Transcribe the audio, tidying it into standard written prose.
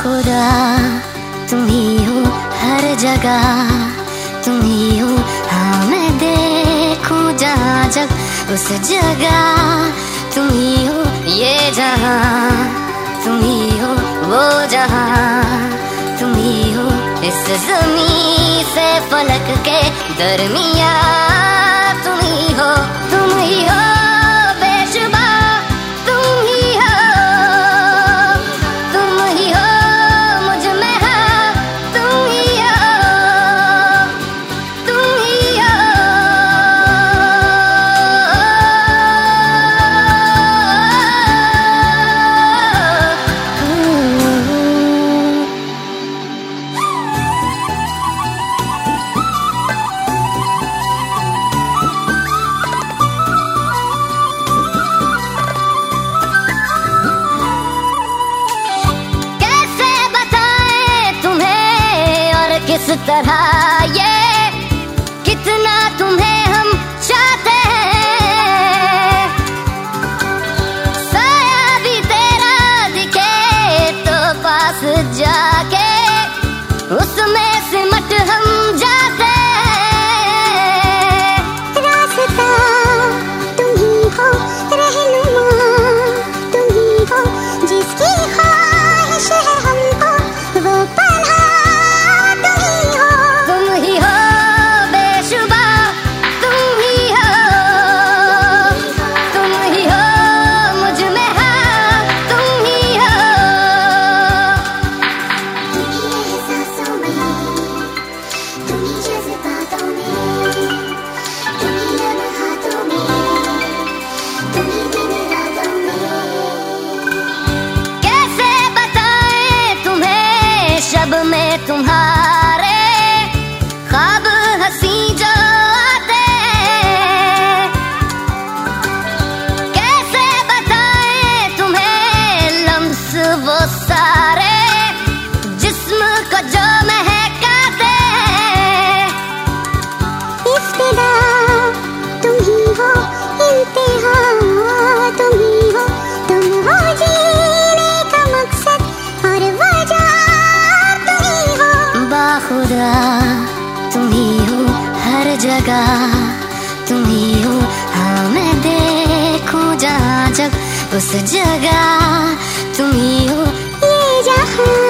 बाखुदा तुम ही हो हर जगह, तुम ही हो। हाँ मैं देखूं जहाँ जब उस जगह तुम ही हो। ये जहाँ तुम ही हो, वो जहाँ तुम ही हो। इस ज़मीं से फलक के दरमिया तुम ही हो, तुम ही हो। बेशुबा तुम ही हो, तुम ही हो। मुझ में हाँ तुम ही हो, तुम ही हो। किस तरह ये कितना तुम्हें हम चाहते हैं। साया भी तेरा दिखे तो पास जाके उसमें सिमट हम जाते हैं। रास्ता तुम ही हो, रहनुमा तुम ही हो। जिसकी ख्वाहिश है हमको वो पनाह में तुम्हारे ख्वाब हंसी जो आते हैं। कैसे बताएं तुम्हें लम्स वो सारे जिस्म को जो महकाते हैं। इब्तिदा तुम ही हो, इंतहा तुम ही हो। तुम हो जीने का मकसद और वजह बाखुदा तुम ही हो हर जगह, तुम ही हो। हाँ मैं देखूं जहाँ जब उस जगह तुम ही हो। ये जहाँ